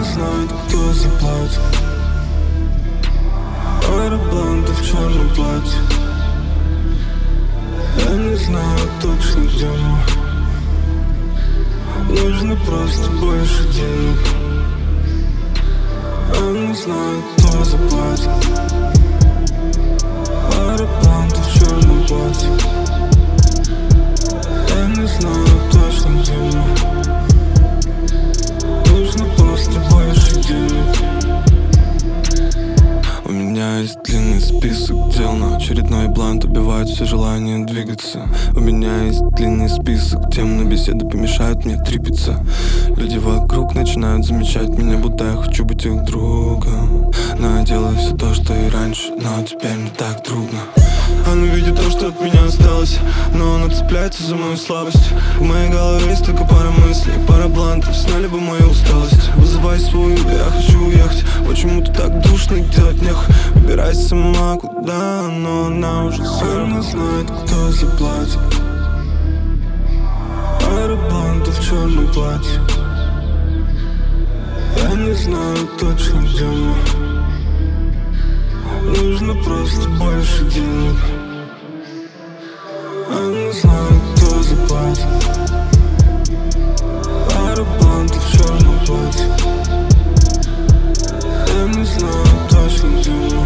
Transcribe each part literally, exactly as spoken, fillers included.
знают, кто заплатит. Аэроплан, ты в черном платье. Я не знаю точно, где мы. Нужно просто больше денег. Я не знаю, кто заплатит. Аэроплан, ты в черном платье. Я не знаю точно, где мы. Нужно просто больше денег. У меня есть длинный список дел, но очередной блант убивает все желание двигаться. У меня есть длинный список тем, но беседы помешают мне трепиться. Люди вокруг начинают замечать меня, будто я хочу быть их другом. Но я делаю все то, что и раньше, но теперь мне так трудно. Она видит то, что от меня осталось, но она цепляется за мою слабость. В моей голове есть только пара мыслей, пара блантов, сняли бы мою усталость. Вызывай свою, я хочу уехать. Почему-то так душно и делать нехуй. Выбирай сама куда, но она уже сильно знает, кто заплатит. Аэроплан, ты в черном платье. Я не знаю точно, где мы. Нужно просто больше денег. Я не знаю, кто заплатит. Аэроплан, ты в черном платье. Я не знаю точно, где мы.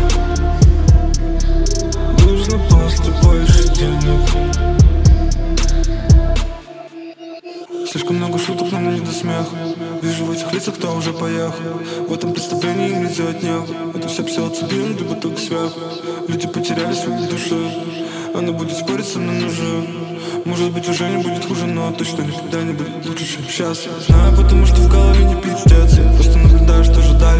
Нужно просто больше денег. Слишком много шуток, нам не до смеха. Вижу в этих лицах, кто уже поехал. В этом представлении им не сделать нехуй. Это все псилоцибин, либо только сверху. Люди потеряли свою душу. Она будет спорить со мной, но же может быть уже не будет хуже, но точно никогда не будет лучше, чем сейчас. Я знаю, потому что в голове не пиздец. Я просто наблюдаю, что же дальше.